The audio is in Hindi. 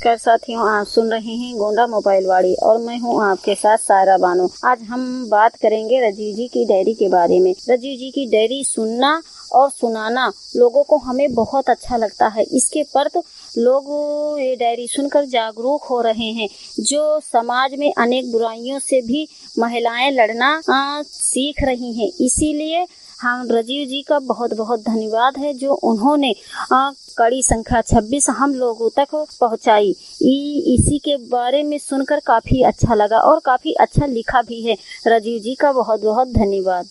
नमस्कार साथियों, आप सुन रहे हैं गोंडा मोबाइल वाड़ी और मैं हूं आपके साथ सायरा बानो। आज हम बात करेंगे राजीव जी की डायरी के बारे में। राजीव जी की डायरी सुनना और सुनाना लोगों को हमें बहुत अच्छा लगता है। इसके पर लोग ये डायरी सुनकर जागरूक हो रहे हैं। जो समाज में अनेक बुराइयों से भी महिलाएं लड़ना सीख रही हैं। इसीलिए हम राजीव जी का बहुत बहुत धन्यवाद है जो उन्होंने कड़ी संख्या 26 हम लोगों तक पहुंचाई। इसी के बारे में सुनकर काफी अच्छा लगा और काफी अच्छा लिखा भी है। राजीव जी का बहुत बहुत धन्यवाद।